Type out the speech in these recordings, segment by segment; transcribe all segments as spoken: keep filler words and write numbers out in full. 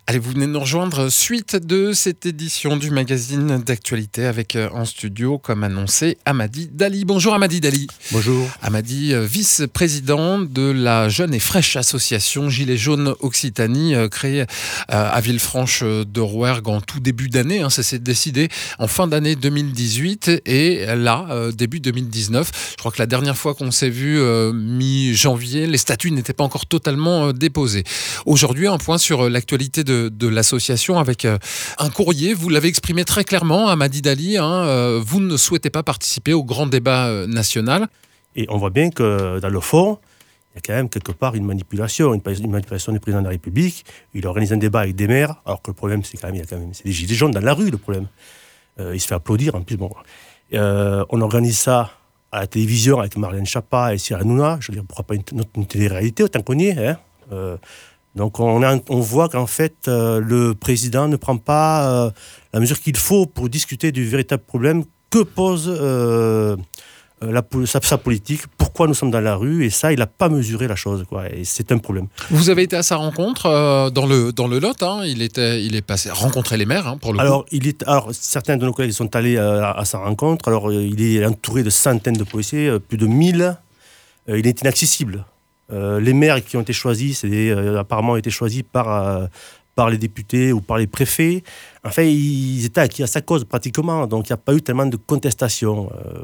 Allez, vous venez de nous rejoindre, suite de cette édition du magazine d'actualité avec euh, en studio, comme annoncé, Hamady Dali. Bonjour Hamady Dali. Bonjour. Hamady, euh, vice-président de la jeune et fraîche association Gilets jaunes Occitanie, euh, créée euh, à Villefranche de Rouergue en tout début d'année. Hein, ça s'est décidé en fin d'année deux mille dix-huit et là, euh, début deux mille dix-neuf. Je crois que la dernière fois qu'on s'est vu, euh, mi-janvier, les statuts n'étaient pas encore totalement euh, déposés. Aujourd'hui, un point sur euh, l'actualité de de l'association avec euh, un courrier. Vous l'avez exprimé très clairement, Hamady Dali, hein, euh, vous ne souhaitez pas participer au grand débat euh, national. Et on voit bien que dans le fond, il y a quand même quelque part une manipulation, une, une manipulation du président de la République. Il organise un débat avec des maires, alors que le problème, c'est quand même, il y a quand même c'est des gilets jaunes dans la rue, le problème. Euh, il se fait applaudir, en plus. Bon. Euh, on organise ça à la télévision avec Marlène Schiappa et Cyril Hanouna. Je veux dire, pourquoi pas une, une, une télé-réalité, autant qu'on y est, hein. Euh, Donc on, a, on voit qu'en fait, euh, le président ne prend pas euh, la mesure qu'il faut pour discuter du véritable problème que pose euh, la, sa, sa politique, pourquoi nous sommes dans la rue, et ça, il n'a pas mesuré la chose, quoi, et c'est un problème. Vous avez été à sa rencontre euh, dans, le, dans le Lot, hein, il, était, il est passé rencontrer les maires, hein, pour le alors, coup. Il est, alors, certains de nos collègues sont allés euh, à, à sa rencontre, alors il est entouré de centaines de policiers, euh, plus de mille, euh, il est inaccessible. Euh, les maires qui ont été choisis, c'est des, euh, apparemment été choisis par, euh, par les députés ou par les préfets. Enfin, ils étaient acquis à sa cause pratiquement, donc il n'y a pas eu tellement de contestation. Euh,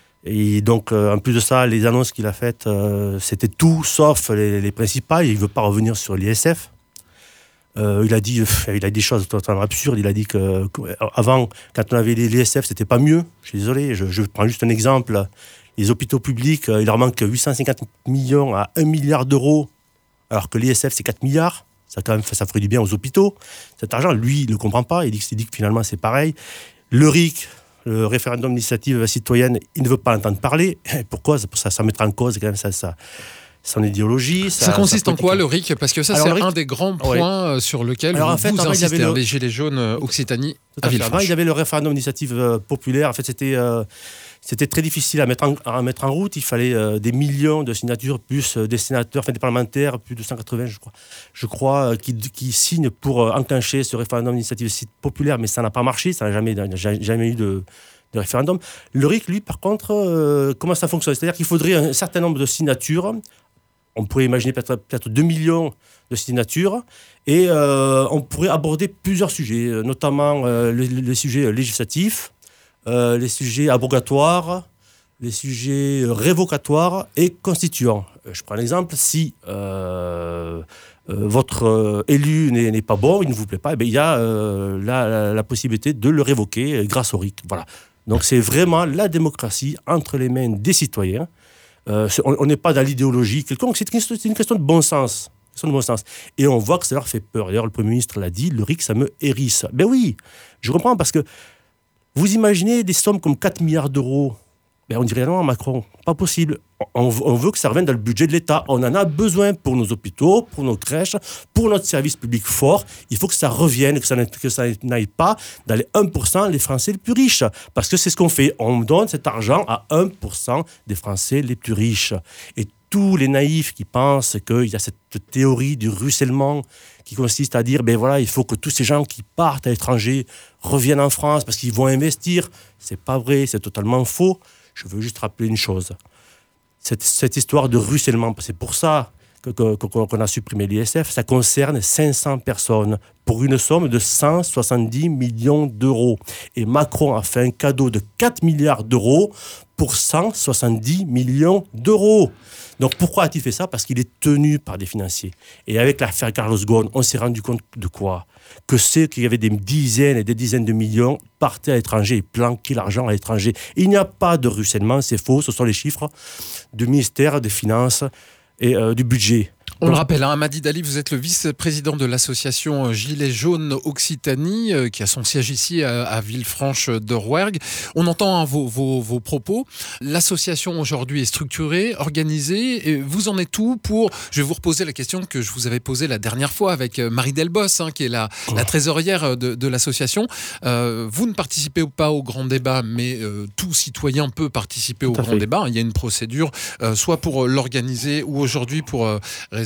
et donc, euh, en plus de ça, les annonces qu'il a faites, euh, c'était tout sauf les, les principales. Il ne veut pas revenir sur l'I S F. Euh, il a dit, il a dit des choses totalement absurdes. Il a dit que, qu'avant, quand on avait l'I S F, c'était pas mieux. Je suis désolé, je, je prends juste un exemple. Les hôpitaux publics, il leur manque huit cent cinquante millions à un milliard d'euros, alors que l'I S F, c'est quatre milliards. Ça, quand même, ça ferait du bien aux hôpitaux. Cet argent, lui, il ne le comprend pas. Il dit, il dit que finalement, c'est pareil. Le R I C, le référendum d'initiative citoyenne, il ne veut pas entendre parler. Pourquoi ? Ça, ça mettra en cause quand même ça, ça, son idéologie. Ça, ça consiste en quoi, le R I C ? Parce que ça, alors, c'est R I C, un des grands points ouais. sur lequel alors, vous, en fait, vous insistez, le... les Gilets jaunes Occitanie à Villefranche. Avant, il y avait le référendum d'initiative euh, populaire. En fait, c'était... Euh, C'était très difficile à mettre en, à mettre en route. Il fallait euh, des millions de signatures, plus euh, des sénateurs, enfin des parlementaires, plus de cent quatre-vingts, je crois, je crois euh, qui, qui signent pour euh, enclencher ce référendum d'initiative populaire, mais ça n'a pas marché, ça n'a jamais, jamais eu de, de référendum. Le R I C, lui, par contre, euh, comment ça fonctionne ? C'est-à-dire qu'il faudrait un certain nombre de signatures. On pourrait imaginer peut-être, peut-être deux millions de signatures, et euh, on pourrait aborder plusieurs sujets, notamment euh, les, les sujets législatifs, Euh, les sujets abrogatoires, les sujets révocatoires et constituants. Euh, je prends un exemple, si euh, euh, votre euh, élu n'est, n'est pas bon, il ne vous plaît pas, eh bien, il y a euh, la, la, la possibilité de le révoquer grâce au R I C. Voilà. Donc c'est vraiment la démocratie entre les mains des citoyens. Euh, on n'est pas dans l'idéologie quelconque, c'est une, c'est une question de bon sens. De bon sens. Et on voit que ça leur fait peur. D'ailleurs, le Premier ministre l'a dit, le R I C, ça me hérisse. Ben oui, je comprends, parce que vous imaginez des sommes comme quatre milliards d'euros, ben on dirait non à Macron, pas possible. On, on veut que ça revienne dans le budget de l'État. On en a besoin pour nos hôpitaux, pour nos crèches, pour notre service public fort. Il faut que ça revienne, que ça, que ça n'aille pas dans les un pour cent les Français les plus riches. Parce que c'est ce qu'on fait. On donne cet argent à un pour cent des Français les plus riches. Et tous les naïfs qui pensent qu'il y a cette théorie du ruissellement qui consiste à dire, ben voilà, il faut que tous ces gens qui partent à l'étranger reviennent en France parce qu'ils vont investir. C'est pas vrai, c'est totalement faux. Je veux juste rappeler une chose. Cette, cette histoire de ruissellement, c'est pour ça que, que, qu'on a supprimé l'I S F, ça concerne cinq cents personnes pour une somme de cent soixante-dix millions d'euros. Et Macron a fait un cadeau de quatre milliards d'euros pour cent soixante-dix millions d'euros. Donc pourquoi a-t-il fait ça ? Parce qu'il est tenu par des financiers. Et avec l'affaire Carlos Ghosn, on s'est rendu compte de quoi ? Que ceux qui avaient des dizaines et des dizaines de millions partaient à l'étranger et planquaient l'argent à l'étranger. Il n'y a pas de ruissellement, c'est faux, ce sont les chiffres du ministère des Finances et euh, du budget. On le rappelle, hein, Hamady Dali, vous êtes le vice-président de l'association Gilets jaunes Occitanie, euh, qui a son siège ici à, à Villefranche de Rouergue. On entend hein, vos, vos, vos propos. L'association aujourd'hui est structurée, organisée. Et vous en êtes où pour... Je vais vous reposer la question que je vous avais posée la dernière fois avec Marie Delbos, hein, qui est la, oh. la trésorière de, de l'association. Euh, vous ne participez pas au grand débat, mais euh, tout citoyen peut participer au grand débat. Il y a une procédure, euh, soit pour l'organiser ou aujourd'hui pour euh, réserver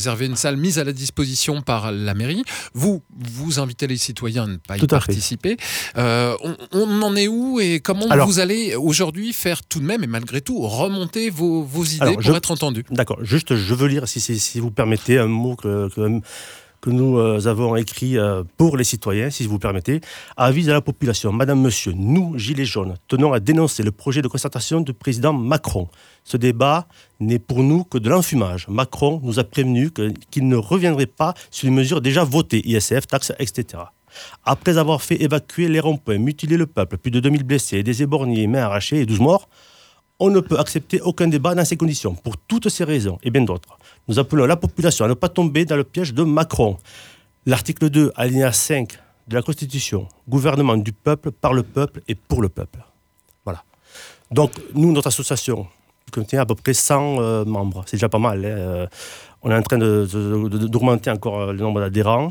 réservé une salle mise à la disposition par la mairie. Vous, vous invitez les citoyens à ne pas y Tout à participer. Euh, on, on en est où et comment Alors, vous allez aujourd'hui faire tout de même, et malgré tout, remonter vos, vos idées alors, pour je, être entendus? D'accord, juste je veux lire, si, si, si vous permettez, un mot que, que, que nous euh, avons écrit euh, pour les citoyens, si vous permettez. Avis à la population, Madame, Monsieur, nous, Gilets jaunes, tenons à dénoncer le projet de concertation du président Macron. Ce débat n'est pour nous que de l'enfumage. Macron nous a prévenu que, qu'il ne reviendrait pas sur les mesures déjà votées, I S F, taxes, et cetera. Après avoir fait évacuer les ronds-points, mutiler le peuple, plus de deux mille blessés, des éborgnés, mains arrachées et douze morts, on ne peut accepter aucun débat dans ces conditions. Pour toutes ces raisons et bien d'autres, nous appelons la population à ne pas tomber dans le piège de Macron. L'article deux, alinéa cinq de la Constitution, gouvernement du peuple, par le peuple et pour le peuple. Voilà. Donc, nous, notre association, qui contient à peu près cent euh, membres, c'est déjà pas mal. Hein. Euh, on est en train de, de, de, d'augmenter encore le nombre d'adhérents.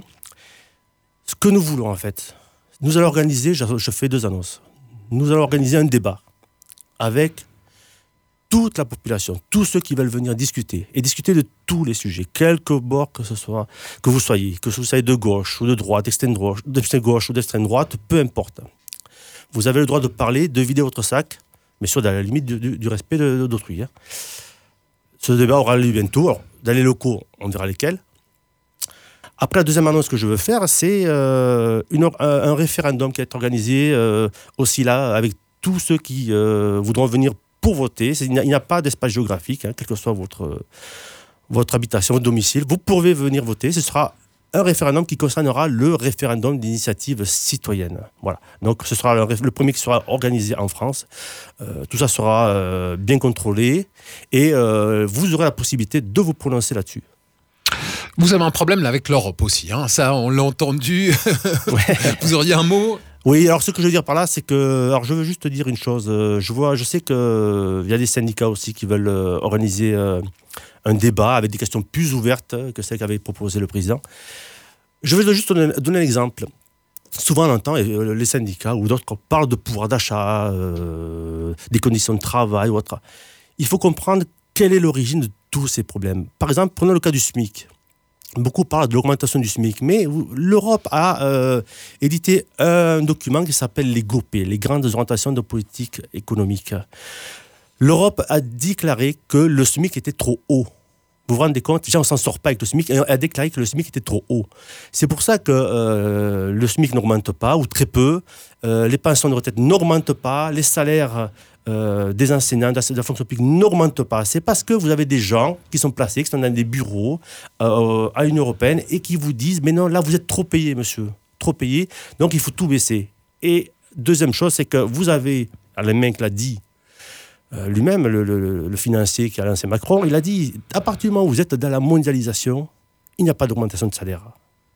Ce que nous voulons, en fait, nous allons organiser, je, je fais deux annonces, nous allons organiser un débat avec toute la population, tous ceux qui veulent venir discuter, et discuter de tous les sujets, quelque bord que ce soit, que vous soyez, que vous soyez de gauche ou de droite, d'extrême gauche, d'extrême gauche ou d'extrême droite, peu importe. Vous avez le droit de parler, de vider votre sac, mais sur dans la limite du, du, du respect de, d'autrui. Hein. Ce débat aura lieu bientôt. Alors, dans les locaux, on verra lesquels. Après, la deuxième annonce que je veux faire, c'est euh, une, un, un référendum qui va être organisé euh, aussi là, avec tous ceux qui euh, voudront venir pour voter. C'est, il, n'y a, il n'y a pas d'espace géographique, hein, quelle que soit votre, votre habitation, votre domicile. Vous pouvez venir voter. Ce sera un référendum qui concernera le référendum d'initiative citoyenne. Voilà. Donc, ce sera le, le premier qui sera organisé en France. Euh, tout ça sera euh, bien contrôlé et euh, vous aurez la possibilité de vous prononcer là-dessus. Vous avez un problème là avec l'Europe aussi, hein. Ça on l'a entendu. Ouais. Vous auriez un mot? Oui, alors ce que je veux dire par là, c'est que, alors je veux juste dire une chose. Je vois, je sais que il y a des syndicats aussi qui veulent organiser un débat avec des questions plus ouvertes que celles qu'avait proposé le président. Je vais juste donner, donner un exemple. Souvent, on entend les syndicats ou d'autres parlent de pouvoir d'achat, euh, des conditions de travail ou autre. Il faut comprendre quelle est l'origine de tous ces problèmes. Par exemple, prenons le cas du SMIC. Beaucoup parlent de l'augmentation du SMIC, mais l'Europe a euh, édité un document qui s'appelle les G O P, les grandes orientations de politique économique. L'Europe a déclaré que le SMIC était trop haut. Vous vous rendez compte, déjà on ne s'en sort pas avec le SMIC, et on a déclaré que le SMIC était trop haut. C'est pour ça que euh, le SMIC n'augmente pas, ou très peu, euh, les pensions de retraite n'augmentent pas, les salaires euh, des enseignants, de la fonction publique n'augmentent pas. C'est parce que vous avez des gens qui sont placés, qui sont dans des bureaux euh, à l'Union européenne, et qui vous disent, mais non, là vous êtes trop payé, monsieur, trop payé, donc il faut tout baisser. Et deuxième chose, c'est que vous avez, Alain qui l'a dit, Euh, lui-même, le, le, le financier qui a lancé Macron, il a dit, à partir du moment où vous êtes dans la mondialisation, il n'y a pas d'augmentation de salaire.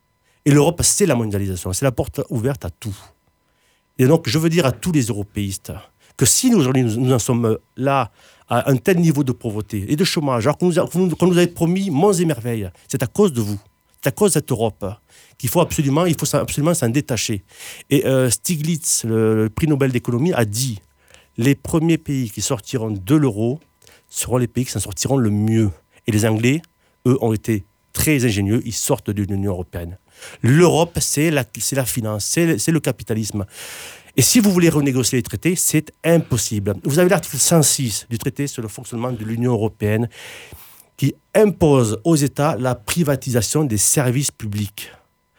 Et l'Europe, c'est la mondialisation, c'est la porte ouverte à tout. Et donc, je veux dire à tous les européistes que si nous, aujourd'hui, nous, nous en sommes là, à un tel niveau de pauvreté et de chômage, alors qu'on nous, a, qu'on nous avait promis monts et merveilles, c'est à cause de vous, c'est à cause de cette Europe qu'il faut absolument, il faut absolument s'en détacher. Et euh, Stiglitz, le, le prix Nobel d'économie, a dit les premiers pays qui sortiront de l'euro seront les pays qui s'en sortiront le mieux. Et les Anglais, eux, ont été très ingénieux, ils sortent de l'Union européenne. L'Europe, c'est la, c'est la finance, c'est, c'est le capitalisme. Et si vous voulez renégocier les traités, c'est impossible. Vous avez l'article cent six du traité sur le fonctionnement de l'Union européenne qui impose aux États la privatisation des services publics.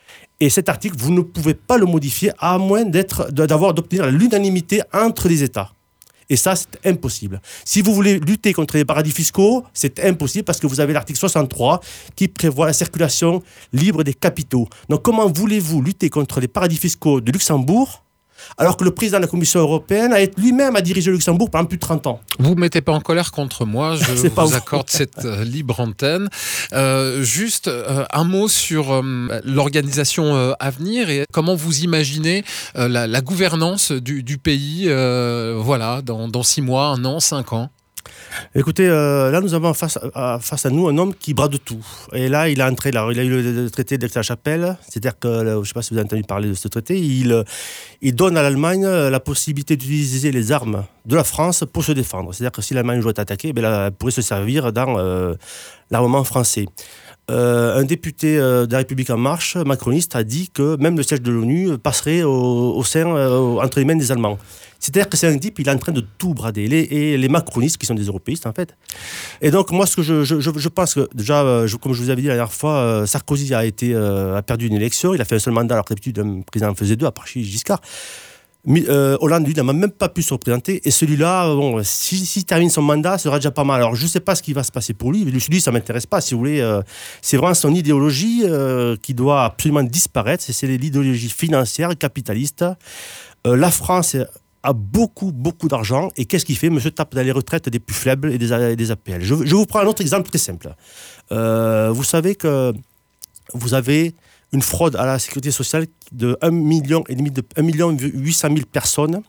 Et cet article, vous ne pouvez pas le modifier à moins d'être, d'avoir, d'obtenir l'unanimité entre les États. Et ça, c'est impossible. Si vous voulez lutter contre les paradis fiscaux, c'est impossible parce que vous avez l'article soixante-trois qui prévoit la circulation libre des capitaux. Donc, comment voulez-vous lutter contre les paradis fiscaux de Luxembourg alors que le président de la Commission européenne a été lui-même à diriger le Luxembourg pendant plus de trente ans? Vous ne mettez pas en colère contre moi, je vous, vous accorde cette euh, libre antenne. Euh, juste euh, un mot sur euh, l'organisation euh, à venir et comment vous imaginez euh, la, la gouvernance du, du pays euh, voilà, dans, dans six mois, un an, cinq ans. Écoutez, euh, là nous avons face à, face à nous un homme qui brade tout. Et là, il a entré, là, il a eu le, le traité d'Aix-la-Chapelle, c'est-à-dire que, là, je ne sais pas si vous avez entendu parler de ce traité, il, il donne à l'Allemagne la possibilité d'utiliser les armes de la France pour se défendre. C'est-à-dire que si l'Allemagne doit être attaquée, ben là, elle pourrait se servir dans euh, l'armement français. euh, un député euh, de la République En Marche, macroniste, a dit que même le siège de l'ONU passerait au, au sein, euh, entre les mains des Allemands. C'est-à-dire que c'est un type, il est en train de tout brader. Les, et les macronistes, qui sont des européistes, en fait. Et donc, moi, ce que je, je, je pense que, déjà, je, comme je vous avais dit la dernière fois, euh, Sarkozy a, été, euh, a perdu une élection. Il a fait un seul mandat, alors que d'habitude, un président en faisait deux, à part Giscard. Euh, Hollande, lui, n'a même pas pu se représenter. Et celui-là, bon, s'il si, si termine son mandat, ce sera déjà pas mal. Alors, je ne sais pas ce qui va se passer pour lui. Mais lui, ça ne m'intéresse pas, si vous voulez. Euh, c'est vraiment son idéologie euh, qui doit absolument disparaître. C'est, c'est l'idéologie financière, capitaliste. Euh, la France a beaucoup, beaucoup d'argent. Et qu'est-ce qu'il fait ? Monsieur tape dans les retraites des plus faibles et des, et des A P L. Je, je vous prends un autre exemple très simple. Euh, vous savez que vous avez une fraude à la sécurité sociale de un million et demi de un million huit cent mille personnes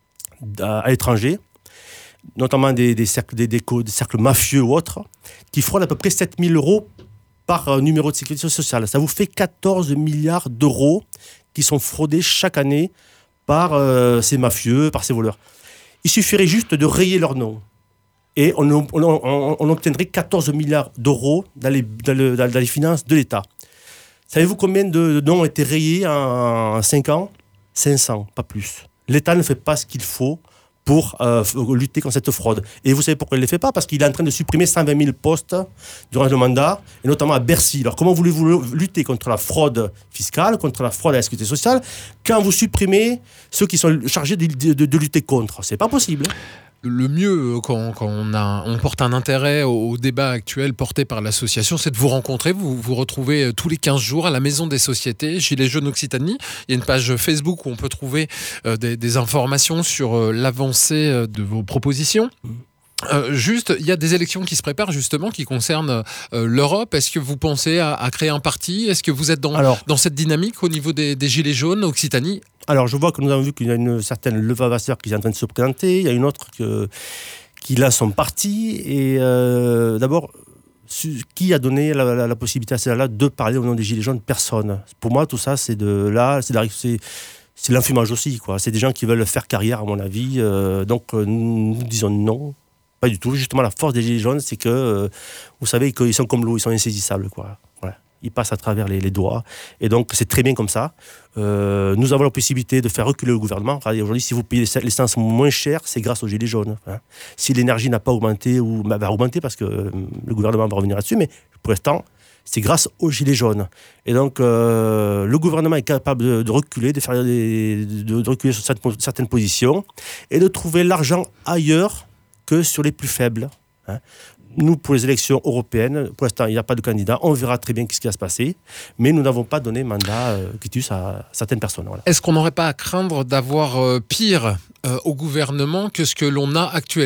à, à l'étranger, notamment des, des, cercles, des, des, des cercles mafieux ou autres, qui fraudent à peu près sept mille euros par euh, numéro de sécurité sociale. Ça vous fait quatorze milliards d'euros qui sont fraudés chaque année par euh, ces mafieux, par ces voleurs. Il suffirait juste de rayer leur nom. Et on, on, on, on obtiendrait quatorze milliards d'euros dans les, dans, le, dans les finances de l'État. Savez-vous combien de noms ont été rayés en cinq ans ? cinq cents, pas plus. L'État ne fait pas ce qu'il faut pour euh, lutter contre cette fraude. Et vous savez pourquoi il ne le fait pas ? Parce qu'il est en train de supprimer cent vingt mille postes durant le mandat, et notamment à Bercy. Alors comment voulez-vous lutter contre la fraude fiscale, contre la fraude à la sécurité sociale, quand vous supprimez ceux qui sont chargés de, de, de lutter contre ? C'est pas possible. Le mieux, quand, quand on, a, on porte un intérêt au, au débat actuel porté par l'association, c'est de vous rencontrer. Vous vous retrouvez tous les quinze jours à la Maison des Sociétés, Gilets jaunes Occitanie. Il y a une page Facebook où on peut trouver euh, des, des informations sur euh, l'avancée de vos propositions. Euh, juste, il y a des élections qui se préparent justement, qui concernent euh, l'Europe. Est-ce que vous pensez à, à créer un parti ? Est-ce que vous êtes dans, alors, dans cette dynamique au niveau des, des Gilets jaunes Occitanie ? Alors, je vois que nous avons vu qu'il y a une certaine levavasseur qui est en train de se présenter. Il y a une autre que, qui a son parti. Et euh, d'abord, qui a donné la, la, la possibilité à celle-là de parler au nom des Gilets jaunes ? Personne. Pour moi, tout ça, c'est de là, c'est, de, c'est, c'est l'enfumage aussi, quoi. C'est des gens qui veulent faire carrière, à mon avis. Euh, donc, euh, nous, nous disons non. Pas du tout. Justement, la force des Gilets jaunes, c'est que, euh, vous savez, qu'ils sont comme l'eau, ils sont insaisissables, quoi. Voilà. Ils passent à travers les, les doigts. Et donc, c'est très bien comme ça. Euh, nous avons la possibilité de faire reculer le gouvernement. Regardez, aujourd'hui, si vous payez l'essence moins cher, c'est grâce aux Gilets jaunes. Hein. Si l'énergie n'a pas augmenté, ou bah, va augmenter parce que euh, le gouvernement va revenir là-dessus, mais pour l'instant, c'est grâce aux Gilets jaunes. Et donc, euh, le gouvernement est capable de, de reculer, de, faire des, de, de reculer sur certaines, certaines positions et de trouver l'argent ailleurs que sur les plus faibles. Hein. Nous, pour les élections européennes, pour l'instant, il n'y a pas de candidat. On verra très bien ce qui va se passer. Mais nous n'avons pas donné mandat euh, quitus à certaines personnes. Voilà. Est-ce qu'on n'aurait pas à craindre d'avoir euh, pire euh, au gouvernement que ce que l'on a actuellement ?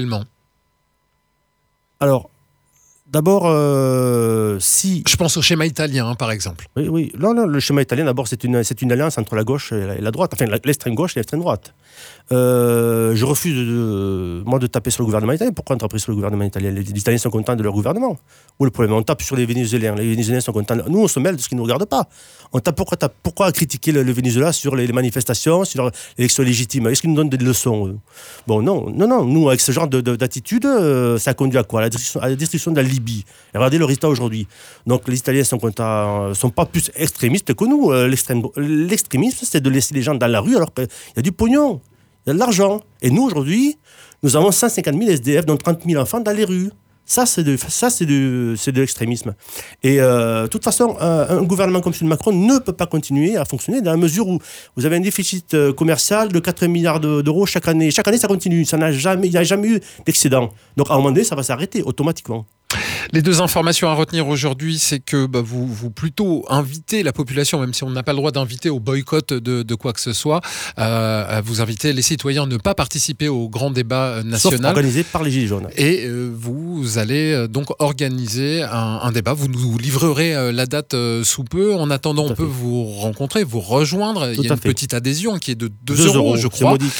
Alors, d'abord, euh, si... Je pense au schéma italien, hein, par exemple. Oui, oui. Non, non, le schéma italien, d'abord, c'est une, c'est une alliance entre la gauche et la, et la droite. Enfin, l'extrême gauche et l'extrême droite. Euh, je refuse, de, de, moi, de taper sur le gouvernement italien. Pourquoi on tape sur le gouvernement italien ? Les, les Italiens sont contents de leur gouvernement. Où le problème ? On tape sur les Vénézuéliens. Les Vénézuéliens sont contents. Nous, on se mêle de ce qui ne nous regarde pas. On tape, pourquoi, tape, pourquoi critiquer le, le Venezuela sur les, les manifestations, sur l'élection légitime ? Est-ce qu'ils nous donnent des leçons ? Eux ? Bon, non, non, non. Nous, avec ce genre de, de, d'attitude, euh, ça conduit à quoi ? À la destruction, à la destruction de la Libye. Et regardez le résultat aujourd'hui. Donc, les Italiens sont contents, sont pas plus extrémistes que nous. Euh, l'extrême, l'extrémisme, c'est de laisser les gens dans la rue alors qu'il y a du pognon. Il y a de l'argent. Et nous, aujourd'hui, nous avons cent cinquante mille S D F, dont trente mille enfants dans les rues. Ça, c'est de, ça, c'est de, c'est de l'extrémisme. Et euh, de toute façon, un, un gouvernement comme celui de Macron ne peut pas continuer à fonctionner dans la mesure où vous avez un déficit commercial de quatre milliards d'euros chaque année. Chaque année, ça continue. Ça n'a jamais, il n'y a jamais eu d'excédent. Donc, à un moment donné, ça va s'arrêter automatiquement. Les deux informations à retenir aujourd'hui, c'est que bah, vous, vous plutôt invitez la population, même si on n'a pas le droit d'inviter au boycott de, de quoi que ce soit, euh, vous invitez les citoyens à ne pas participer au grand débat national. Sauf organisé par les Gilets jaunes. Et euh, vous allez euh, donc organiser un, un débat. Vous nous livrerez euh, la date euh, sous peu. En attendant, on peut vous rencontrer, vous rejoindre. Tout Il y a une fait. petite adhésion qui est de deux euros, je crois.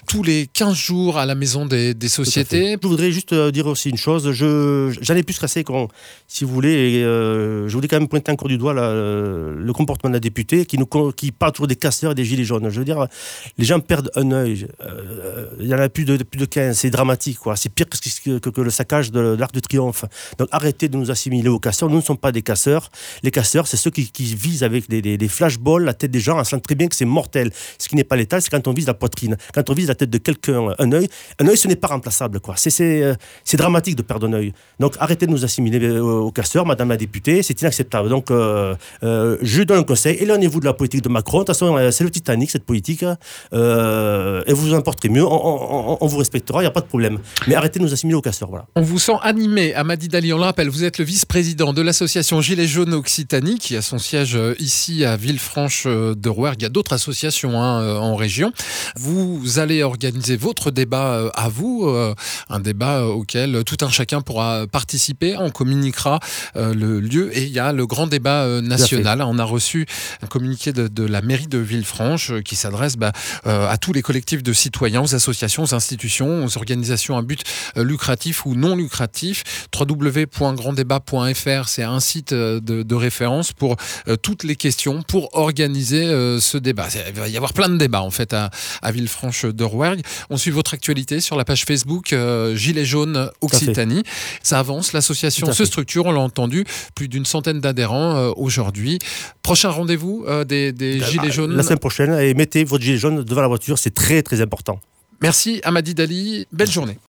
tous les quinze jours à la maison des, des sociétés. Je voudrais juste dire aussi une chose. Je, j'en ai plus cassé, si vous voulez. Et, euh, je voulais quand même pointer encore du doigt là, le comportement de la députée qui, nous, qui parle toujours des casseurs et des gilets jaunes. Je veux dire, les gens perdent un œil. Euh, il y en a plus de, plus de quinze. C'est dramatique, quoi. C'est pire que, que, que le saccage de, de l'Arc de Triomphe. Donc arrêtez de nous assimiler aux casseurs. Nous ne sommes pas des casseurs. Les casseurs, c'est ceux qui, qui visent avec des, des, des flashballs la tête des gens en sachant très bien que c'est mortel. Ce qui n'est pas létal, c'est quand on vise la poitrine. Quand on vise la tête de quelqu'un, un œil, un œil, ce n'est pas remplaçable, quoi. C'est, c'est, c'est dramatique de perdre un œil. Donc arrêtez de nous assimiler aux casseurs, madame la députée, c'est inacceptable. Donc euh, euh, je donne un conseil, éloignez-vous de la politique de Macron. De toute façon, c'est le Titanic, cette politique, euh, et vous vous en porterez mieux, on, on, on vous respectera, il n'y a pas de problème. Mais arrêtez de nous assimiler aux casseurs, voilà. On vous sent animé, Hamady Dali, on le rappelle, vous êtes le vice-président de l'association Gilets jaunes Occitanie, qui a son siège ici à Villefranche-de-Rouergue. Il y a d'autres associations hein, en région. Vous allez organiser votre débat à vous, un débat auquel tout un chacun pourra participer. On communiquera le lieu et il y a le grand débat national. On a reçu un communiqué de, de la mairie de Villefranche qui s'adresse bah, à tous les collectifs de citoyens, aux associations, aux institutions, aux organisations à but lucratif ou non lucratif. w w w point grand débat point f r, c'est un site de, de référence pour toutes les questions, pour organiser ce débat. Il va y avoir plein de débats en fait à, à Villefranche-de-Rouergue. On suit votre actualité sur la page Facebook euh, Gilets jaunes Occitanie. Ça avance, l'association se structure, on l'a entendu, plus d'une centaine d'adhérents euh, aujourd'hui. Prochain rendez-vous euh, des, des Gilets jaunes. La semaine prochaine, et mettez votre gilet jaune devant la voiture, c'est très très important. Merci Hamady Dali, belle journée.